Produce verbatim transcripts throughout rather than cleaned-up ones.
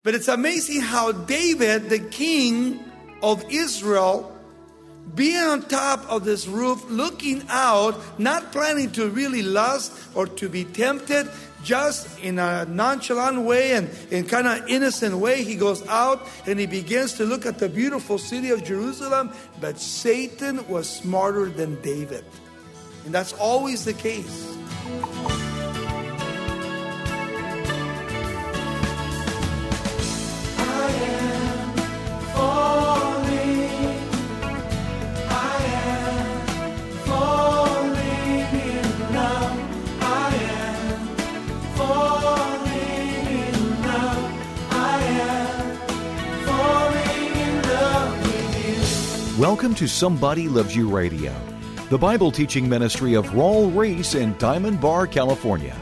But it's amazing how David, the king of Israel, being on top of this roof, looking out, not planning to really lust or to be tempted, just in a nonchalant way and in kind of innocent way, he goes out and he begins to look at the beautiful city of Jerusalem. But Satan was smarter than David. And that's always the case. Welcome to Somebody Loves You Radio, the Bible teaching ministry of Raul Ries in Diamond Bar, California.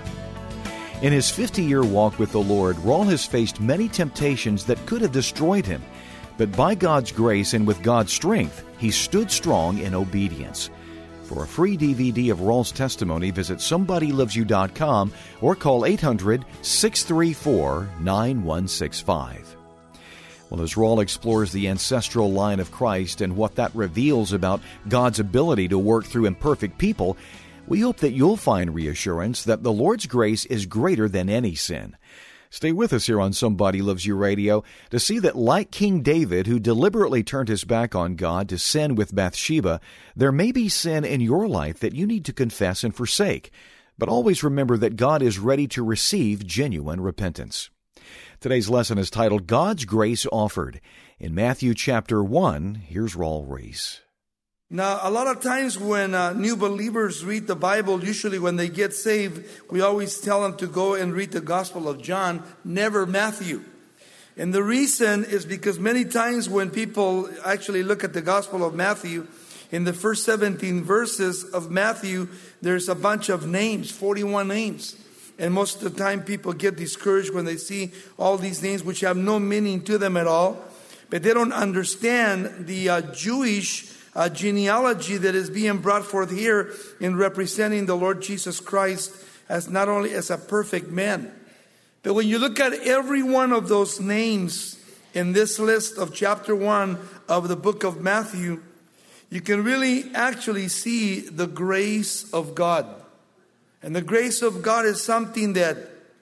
In his fifty-year walk with the Lord, Raul has faced many temptations that could have destroyed him, but by God's grace and with God's strength, he stood strong in obedience. For a free D V D of Raul's testimony, visit somebody loves you dot com or call eight hundred, six three four, nine one six five. Well, as Raul explores the ancestral line of Christ and what that reveals about God's ability to work through imperfect people, we hope that you'll find reassurance that the Lord's grace is greater than any sin. Stay with us here on Somebody Loves You Radio to see that, like King David, who deliberately turned his back on God to sin with Bathsheba, there may be sin in your life that you need to confess and forsake. But always remember that God is ready to receive genuine repentance. Today's lesson is titled, God's Grace Offered. In Matthew chapter one, here's Raul Ries. Now, a lot of times when uh, new believers read the Bible, usually when they get saved, we always tell them to go and read the Gospel of John, never Matthew. And the reason is because many times when people actually look at the Gospel of Matthew, in the first seventeen verses of Matthew, there's a bunch of names, forty-one names. And most of the time people get discouraged when they see all these names which have no meaning to them at all. But they don't understand the uh, Jewish uh, genealogy that is being brought forth here in representing the Lord Jesus Christ as not only as a perfect man. But when you look at every one of those names in this list of chapter one of the book of Matthew, you can really actually see the grace of God. And the grace of God is something that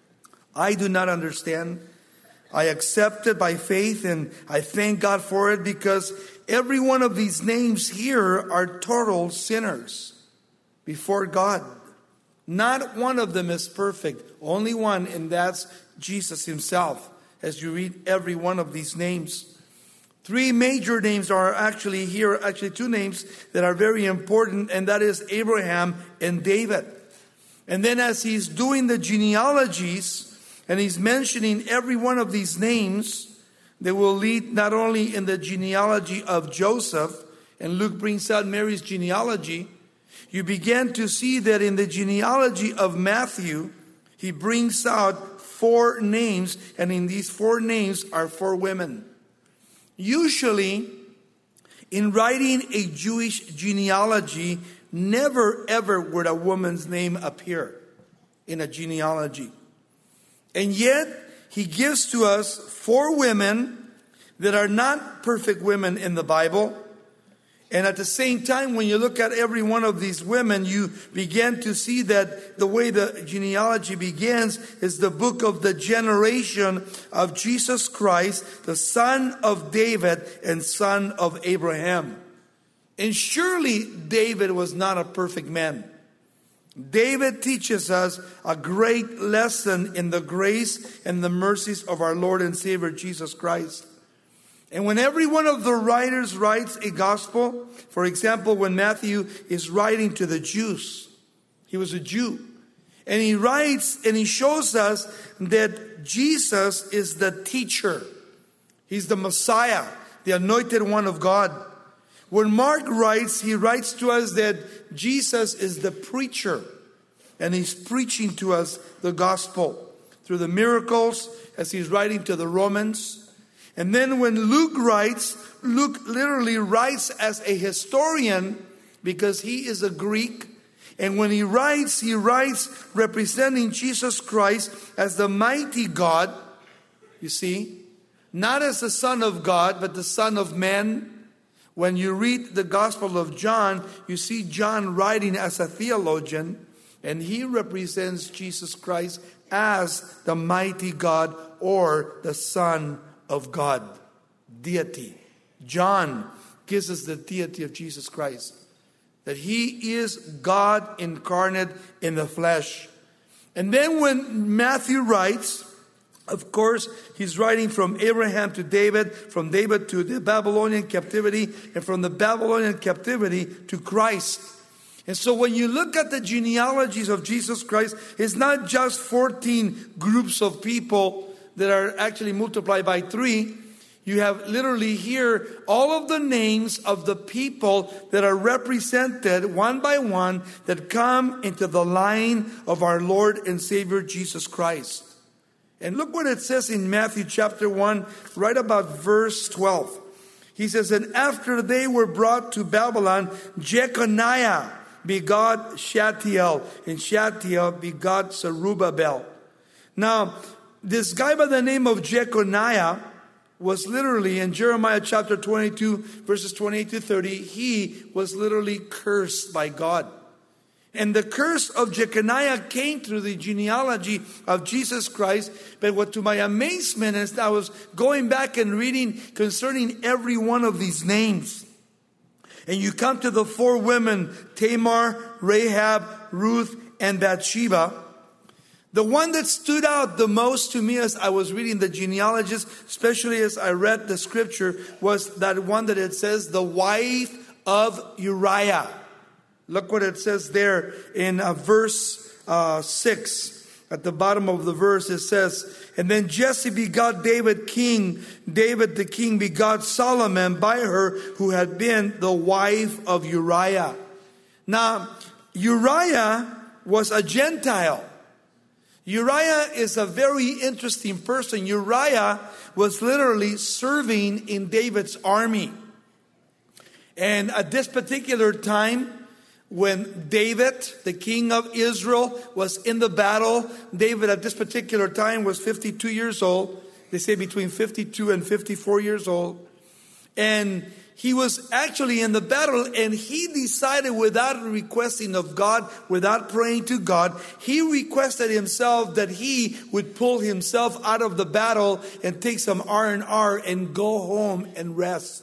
I do not understand. I accept it by faith and I thank God for it because every one of these names here are total sinners before God. Not one of them is perfect. Only one, and that's Jesus himself, as you read every one of these names. Three major names are actually here, actually two names that are very important, and that is Abraham and David. And then as he's doing the genealogies, and he's mentioning every one of these names, they will lead not only in the genealogy of Joseph, and Luke brings out Mary's genealogy, you begin to see that in the genealogy of Matthew, he brings out four names, and in these four names are four women. Usually, in writing a Jewish genealogy, never ever would a woman's name appear in a genealogy. And yet, he gives to us four women that are not perfect women in the Bible. And at the same time, when you look at every one of these women, you begin to see that the way the genealogy begins is the book of the generation of Jesus Christ, the son of David and son of Abraham. And surely David was not a perfect man. David teaches us a great lesson in the grace and the mercies of our Lord and Savior Jesus Christ. And when every one of the writers writes a gospel, for example, when Matthew is writing to the Jews, he was a Jew, and he writes and he shows us that Jesus is the teacher. He's the Messiah, the anointed one of God. When Mark writes, he writes to us that Jesus is the preacher, and he's preaching to us the gospel through the miracles as he's writing to the Romans. And then when Luke writes, Luke literally writes as a historian because he is a Greek. And when he writes, he writes representing Jesus Christ as the mighty God, you see. not as the Son of God, but the Son of Man. When you read the Gospel of John, you see John writing as a theologian, and he represents Jesus Christ as the mighty God or the Son of God, deity. John gives us the deity of Jesus Christ, that he is God incarnate in the flesh. And then when Matthew writes, of course, he's writing from Abraham to David, from David to the Babylonian captivity, and from the Babylonian captivity to Christ. And so when you look at the genealogies of Jesus Christ, it's not just fourteen groups of people that are actually multiplied by three. You have literally here all of the names of the people that are represented one by one that come into the line of our Lord and Savior Jesus Christ. And look what it says in Matthew chapter one, right about verse twelve. He says, and after they were brought to Babylon, Jeconiah begot Shealtiel, and Shealtiel begot Zerubbabel. Now, this guy by the name of Jeconiah was literally in Jeremiah chapter twenty-two, verses twenty-eight to thirty, he was literally cursed by God. And the curse of Jeconiah came through the genealogy of Jesus Christ. But what to my amazement is that I was going back and reading concerning every one of these names. And you come to the four women, Tamar, Rahab, Ruth, and Bathsheba. The one that stood out the most to me as I was reading the genealogies, especially as I read the scripture, was that one that it says, the wife of Uriah. Look what it says there in uh, verse uh, six. At the bottom of the verse it says, and then Jesse begot David king. David the king begot Solomon by her who had been the wife of Uriah. Now, Uriah was a Gentile. Uriah is a very interesting person. Uriah was literally serving in David's army. And at this particular time, when David, the king of Israel, was in the battle, David at this particular time was fifty-two years old. They say between fifty-two and fifty-four years old. And he was actually in the battle, and he decided without requesting of God, without praying to God, he requested himself that he would pull himself out of the battle and take some R and R and go home and rest.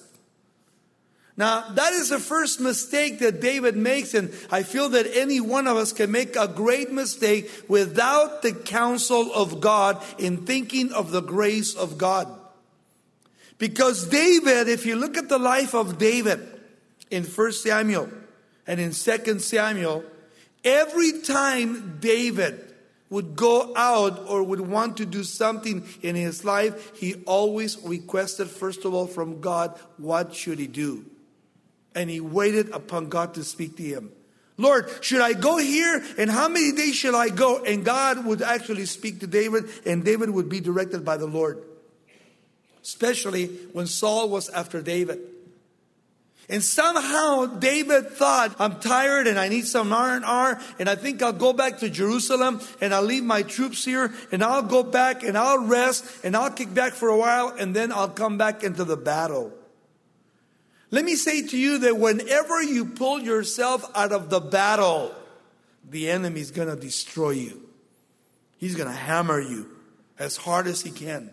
Now, that is the first mistake that David makes, and I feel that any one of us can make a great mistake without the counsel of God in thinking of the grace of God. Because David, if you look at the life of David in First Samuel and in Second Samuel, every time David would go out or would want to do something in his life, he always requested, first of all, from God, what should he do? And he waited upon God to speak to him. Lord, should I go here? And how many days shall I go? And God would actually speak to David, and David would be directed by the Lord. Especially when Saul was after David. And somehow David thought, I'm tired and I need some R and R, and I think I'll go back to Jerusalem and I'll leave my troops here and I'll go back and I'll rest and I'll kick back for a while and then I'll come back into the battle. Let me say to you that whenever you pull yourself out of the battle, the enemy is going to destroy you. He's going to hammer you as hard as he can.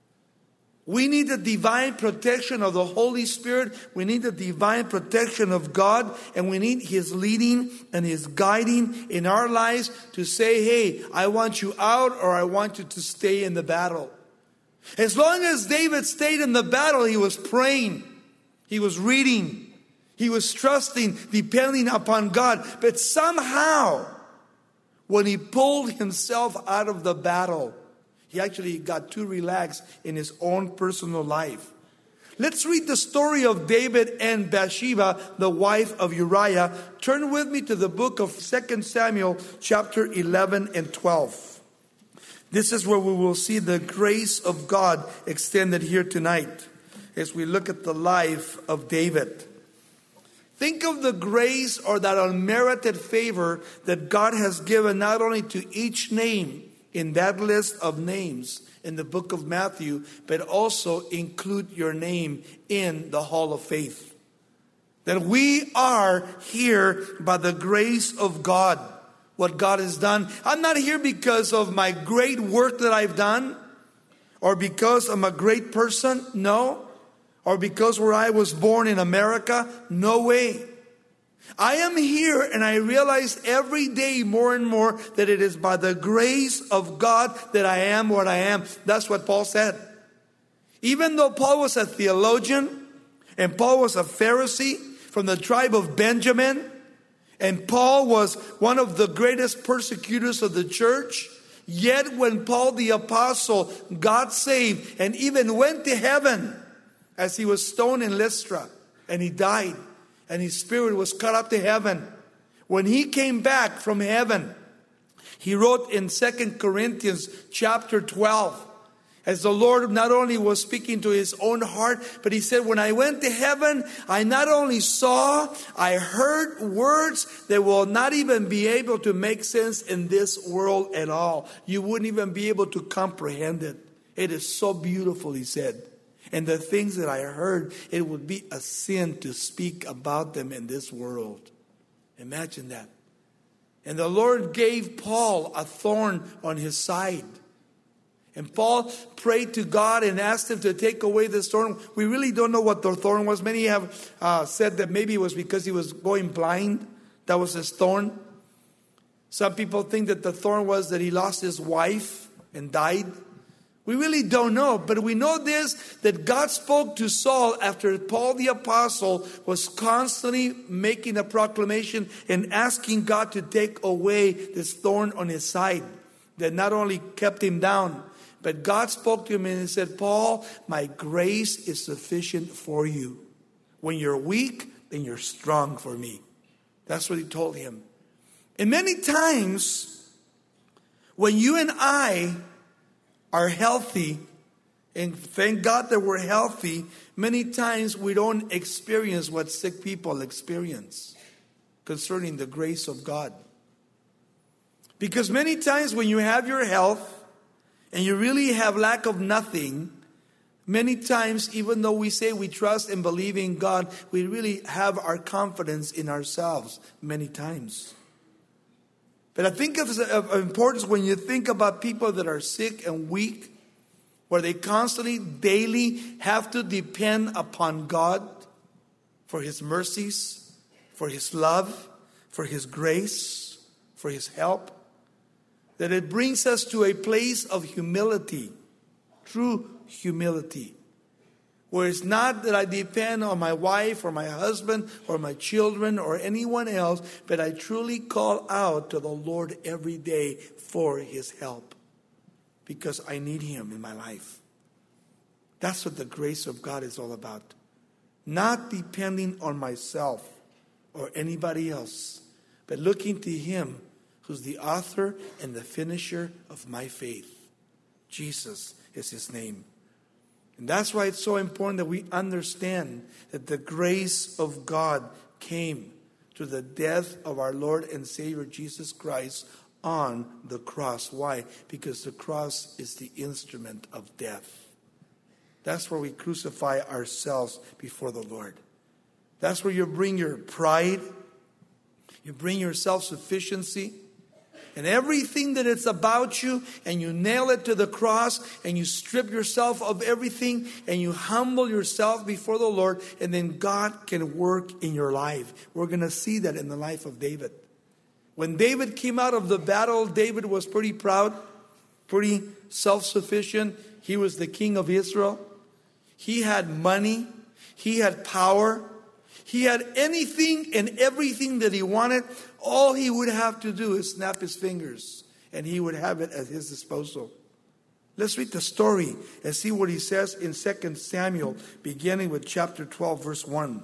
We need the divine protection of the Holy Spirit. We need the divine protection of God. And we need His leading and His guiding in our lives to say, hey, I want you out or I want you to stay in the battle. As long as David stayed in the battle, he was praying. He was reading. He was trusting, depending upon God. But somehow, when he pulled himself out of the battle, he actually got too relaxed in his own personal life. Let's read the story of David and Bathsheba, the wife of Uriah. Turn with me to the book of Second Samuel, chapter eleven and twelve. This is where we will see the grace of God extended here tonight as we look at the life of David. Think of the grace or that unmerited favor that God has given not only to each name in that list of names in the book of Matthew, but also include your name in the Hall of Faith. That we are here by the grace of God, what God has done. I'm not here because of my great work that I've done, or because I'm a great person, no. Or because where I was born in America, no way. I am here and I realize every day more and more that it is by the grace of God that I am what I am. That's what Paul said. Even though Paul was a theologian and Paul was a Pharisee from the tribe of Benjamin, and Paul was one of the greatest persecutors of the church, yet when Paul the apostle got saved and even went to heaven as he was stoned in Lystra and he died, and his spirit was caught up to heaven. When he came back from heaven, he wrote in Second Corinthians chapter twelve, as the Lord not only was speaking to his own heart, but he said, when I went to heaven, I not only saw, I heard words that will not even be able to make sense in this world at all. You wouldn't even be able to comprehend it. It is so beautiful, he said. And the things that I heard, it would be a sin to speak about them in this world. Imagine that. And the Lord gave Paul a thorn on his side. And Paul prayed to God and asked him to take away this thorn. We really don't know what the thorn was. Many have uh, said that maybe it was because he was going blind. That was his thorn. Some people think that the thorn was that he lost his wife and died. We really don't know, but we know this, that God spoke to Saul after Paul the apostle was constantly making a proclamation and asking God to take away this thorn on his side that not only kept him down, but God spoke to him and he said, Paul, my grace is sufficient for you. When you're weak, then you're strong for me. That's what he told him. And many times, when you and I are healthy, and thank God that we're healthy, many times we don't experience what sick people experience concerning the grace of God. Because many times when you have your health and you really have lack of nothing, many times even though we say we trust and believe in God, we really have our confidence in ourselves many times. But I think of, of importance when you think about people that are sick and weak, where they constantly, daily have to depend upon God for His mercies, for His love, for His grace, for His help. That it brings us to a place of humility, true humility. Where it's not that I depend on my wife or my husband or my children or anyone else, but I truly call out to the Lord every day for His help. Because I need Him in my life. That's what the grace of God is all about. Not depending on myself or anybody else, but looking to Him who's the author and the finisher of my faith. Jesus is His name. And that's why it's so important that we understand that the grace of God came through the death of our Lord and Savior Jesus Christ on the cross. Why? Because the cross is the instrument of death. That's where we crucify ourselves before the Lord. That's where you bring your pride, you bring your self-sufficiency, and everything that it's about you, and you nail it to the cross, and you strip yourself of everything, and you humble yourself before the Lord, and then God can work in your life. We're going to see that in the life of David. When David came out of the battle, David was pretty proud, pretty self-sufficient. He was the king of Israel. He had money. He had power. He had anything and everything that he wanted. All he would have to do is snap his fingers, and he would have it at his disposal. Let's read the story and see what he says in Second Samuel, beginning with chapter twelve, verse one.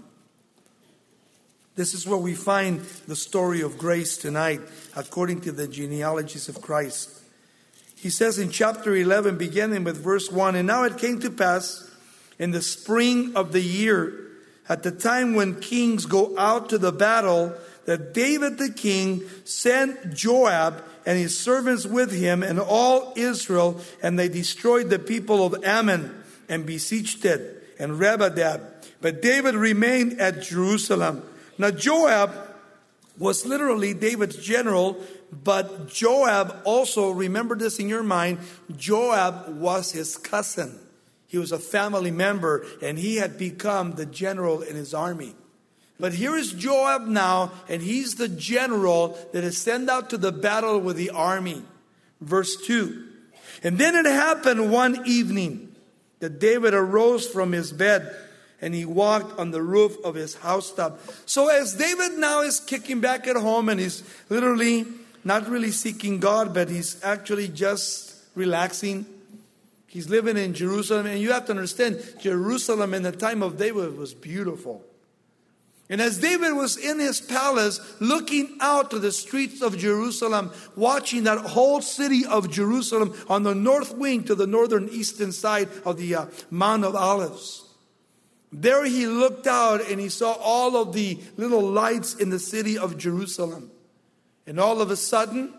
This is where we find the story of grace tonight, according to the genealogies of Christ. He says in chapter eleven, beginning with verse one, and now it came to pass in the spring of the year, at the time when kings go out to the battle, that David the king sent Joab and his servants with him and all Israel, and they destroyed the people of Ammon and besieged it and Rabadab. But David remained at Jerusalem. Now Joab was literally David's general, but Joab also, remember this in your mind, Joab was his cousin. He was a family member, and he had become the general in his army. But here is Joab now, and he's the general that is sent out to the battle with the army. Verse two. And then it happened one evening that David arose from his bed, and he walked on the roof of his housetop. So as David now is kicking back at home, and he's literally not really seeking God, but he's actually just relaxing. He's living in Jerusalem. And you have to understand, Jerusalem in the time of David was beautiful. And as David was in his palace, looking out to the streets of Jerusalem, watching that whole city of Jerusalem on the north wing to the northern eastern side of the uh, Mount of Olives. There he looked out and he saw all of the little lights in the city of Jerusalem. And all of a sudden,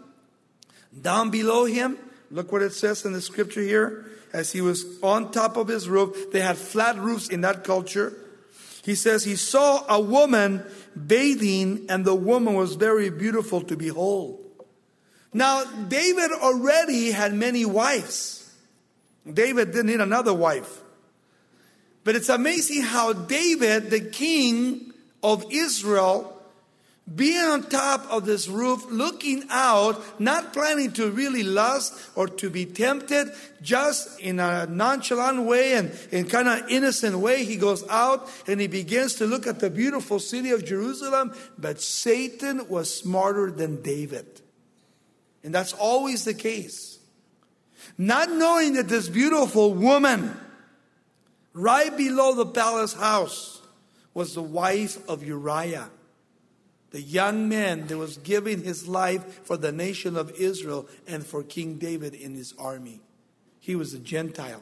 down below him, look what it says in the scripture here. As he was on top of his roof, they had flat roofs in that culture. He says he saw a woman bathing, and the woman was very beautiful to behold. Now, David already had many wives. David didn't need another wife. But it's amazing how David, the king of Israel, being on top of this roof, looking out, not planning to really lust or to be tempted, just in a nonchalant way and in kind of innocent way, he goes out and he begins to look at the beautiful city of Jerusalem. But Satan was smarter than David. And that's always the case. Not knowing that this beautiful woman right below the palace house was the wife of Uriah, the young man that was giving his life for the nation of Israel and for King David in his army. He was a Gentile.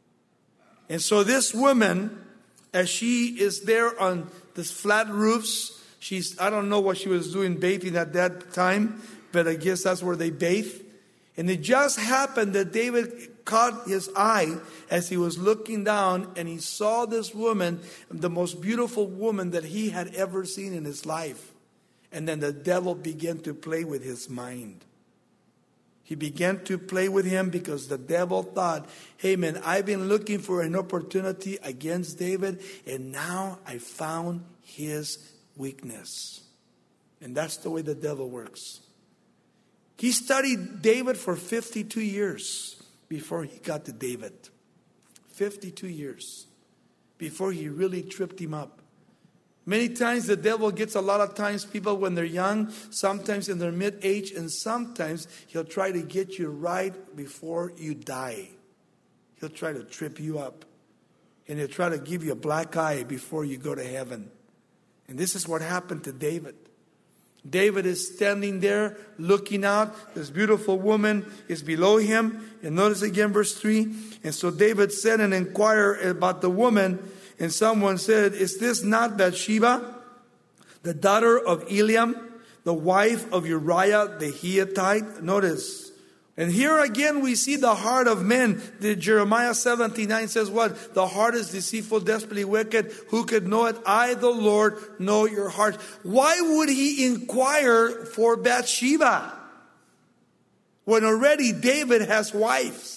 And so this woman, as she is there on this flat roofs, she's, I don't know what she was doing bathing at that time, but I guess that's where they bathe. And it just happened that David caught his eye as he was looking down, and he saw this woman, the most beautiful woman that he had ever seen in his life. And then the devil began to play with his mind. He began to play with him because the devil thought, hey man, I've been looking for an opportunity against David, and now I found his weakness. And that's the way the devil works. He studied David for fifty-two years before he got to David. fifty-two years before he really tripped him up. Many times the devil gets a lot of times people when they're young, sometimes in their mid-age, and sometimes he'll try to get you right before you die. He'll try to trip you up. And he'll try to give you a black eye before you go to heaven. And this is what happened to David. David is standing there looking out. This beautiful woman is below him. And notice again verse three. And so David said and inquired about the woman. And someone said, is this not Bathsheba, the daughter of Eliam, the wife of Uriah the Hittite? Notice. And here again we see the heart of men. The Jeremiah seventy-nine says what? The heart is deceitful, desperately wicked. Who could know it? I, the Lord, know your heart. Why would he inquire for Bathsheba when already David has wives?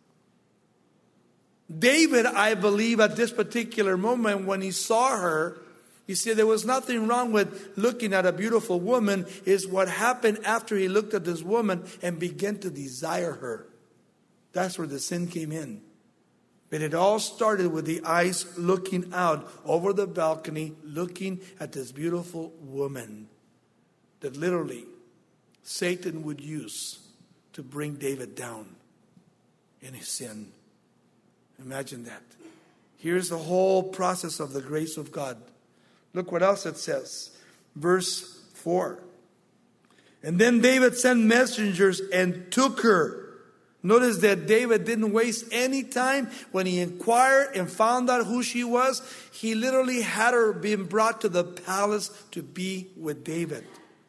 David, I believe, at this particular moment when he saw her, you see, there was nothing wrong with looking at a beautiful woman. Is what happened after he looked at this woman and began to desire her. That's where the sin came in. But it all started with the eyes looking out over the balcony, looking at this beautiful woman that literally Satan would use to bring David down in his sin. Imagine that. Here's the whole process of the grace of God. Look what else it says. Verse four. And then David sent messengers and took her. Notice that David didn't waste any time. When he inquired and found out who she was, he literally had her being brought to the palace to be with David.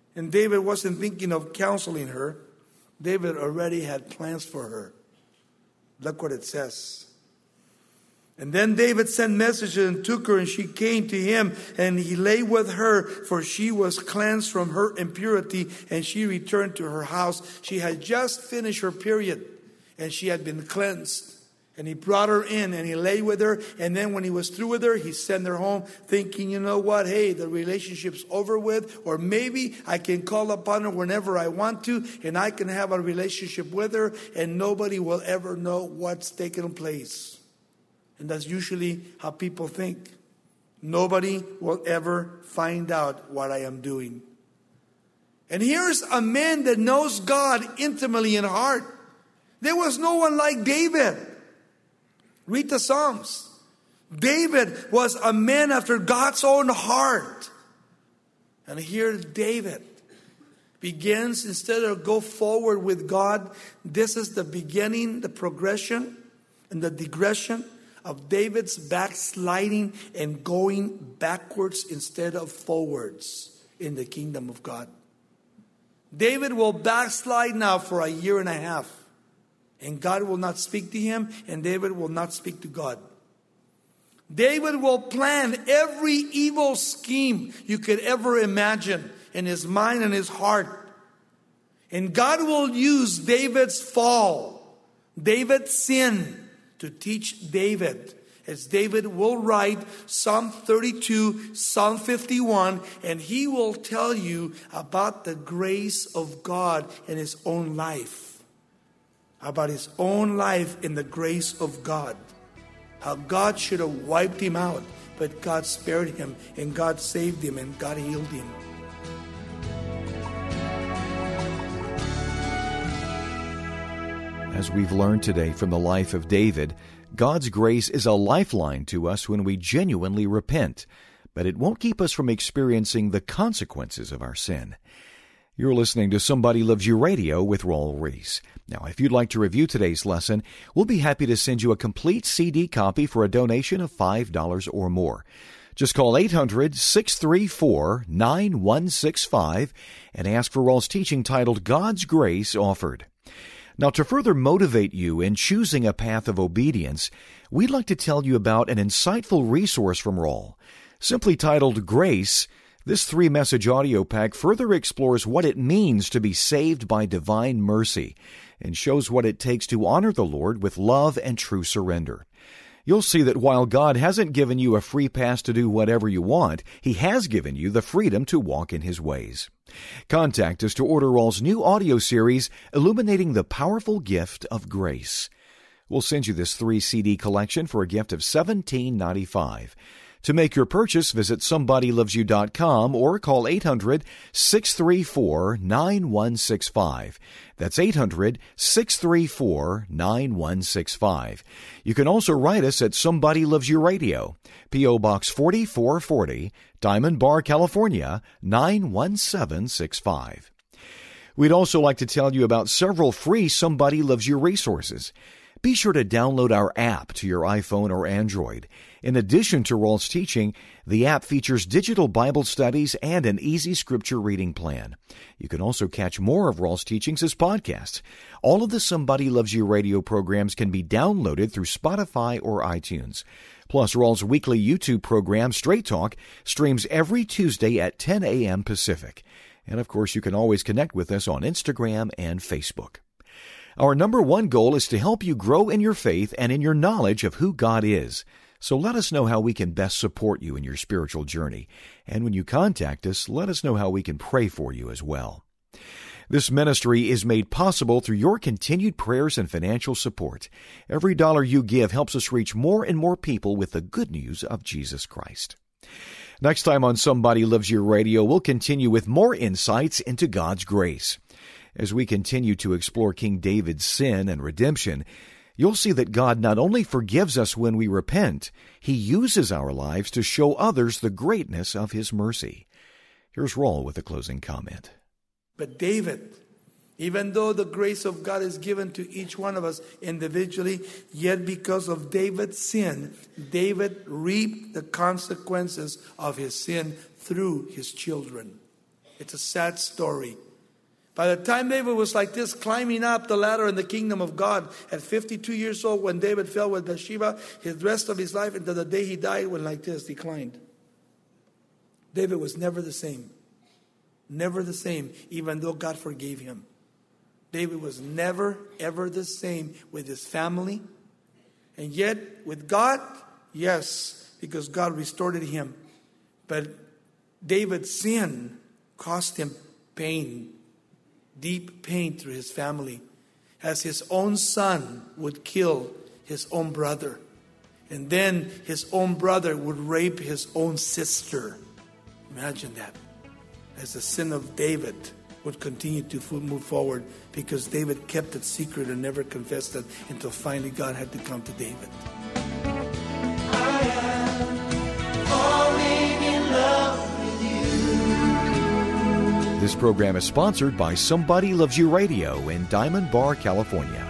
And David wasn't thinking of counseling her. David already had plans for her. Look what it says. And then David sent messages and took her, and she came to him, and he lay with her, for she was cleansed from her impurity, and she returned to her house. She had just finished her period, and she had been cleansed. And he brought her in, and he lay with her, and then when he was through with her, he sent her home, thinking, you know what, hey, the relationship's over with, or maybe I can call upon her whenever I want to, and I can have a relationship with her, and nobody will ever know what's taken place. And that's usually how people think. Nobody will ever find out what I am doing. And here's a man that knows God intimately in heart. There was no one like David. Read the Psalms. David was a man after God's own heart. And here David begins, instead of go forward with God, this is the beginning, the progression and the digression of David's backsliding and going backwards instead of forwards in the kingdom of God. David will backslide now for a year and a half. And God will not speak to him, and David will not speak to God. David will plan every evil scheme you could ever imagine in his mind and his heart. And God will use David's fall, David's sin, to teach David. As David will write Psalm thirty-two, Psalm fifty-one, and he will tell you about the grace of God in his own life. About his own life in the grace of God. How God should have wiped him out, but God spared him, and God saved him, and God healed him. As we've learned today from the life of David, God's grace is a lifeline to us when we genuinely repent, but it won't keep us from experiencing the consequences of our sin. You're listening to Somebody Loves You Radio with Raul Ries. Now, if you'd like to review today's lesson, we'll be happy to send you a complete C D copy for a donation of five dollars or more. Just call eight hundred, six three four, nine one six five and ask for Raul's teaching titled God's Grace Offered. Now, to further motivate you in choosing a path of obedience, we'd like to tell you about an insightful resource from Raul. Simply titled Grace, this three-message audio pack further explores what it means to be saved by divine mercy and shows what it takes to honor the Lord with love and true surrender. You'll see that while God hasn't given you a free pass to do whatever you want, He has given you the freedom to walk in His ways. Contact us to order Raul's new audio series, Illuminating the Powerful Gift of Grace. We'll send you this three C D collection for a gift of seventeen ninety-five. To make your purchase, visit somebody loves you dot com or call eight hundred, six three four, nine one six five. That's eight hundred, six three four, nine one six five. You can also write us at Somebody Loves You Radio, P O. Box forty-four forty, Diamond Bar, California, nine one seven six five. We'd also like to tell you about several free Somebody Loves You resources. Be sure to download our app to your iPhone or Android. In addition to Raul's teaching, the app features digital Bible studies and an easy scripture reading plan. You can also catch more of Raul's teachings as podcasts. All of the Somebody Loves You radio programs can be downloaded through Spotify or iTunes. Plus, Raul's weekly YouTube program, Straight Talk, streams every Tuesday at ten a.m. Pacific. And of course, you can always connect with us on Instagram and Facebook. Our number one goal is to help you grow in your faith and in your knowledge of who God is. So let us know how we can best support you in your spiritual journey. And when you contact us, let us know how we can pray for you as well. This ministry is made possible through your continued prayers and financial support. Every dollar you give helps us reach more and more people with the good news of Jesus Christ. Next time on Somebody Loves You Radio, we'll continue with more insights into God's grace. As we continue to explore King David's sin and redemption, you'll see that God not only forgives us when we repent, He uses our lives to show others the greatness of His mercy. Here's Raul with a closing comment. But David, even though the grace of God is given to each one of us individually, yet because of David's sin, David reaped the consequences of his sin through his children. It's a sad story. By the time David was like this, climbing up the ladder in the kingdom of God, at fifty-two years old, when David fell with Bathsheba, his rest of his life until the day he died went like this, declined. David was never the same. Never the same, even though God forgave him. David was never, ever the same with his family. And yet, with God, yes, because God restored him. But David's sin cost him pain, deep pain through his family, as his own son would kill his own brother. And then his own brother would rape his own sister. Imagine that. As the sin of David would continue to move forward, because David kept it secret and never confessed it until finally God had to come to David. I am falling in love with you. This program is sponsored by Somebody Loves You Radio in Diamond Bar, California.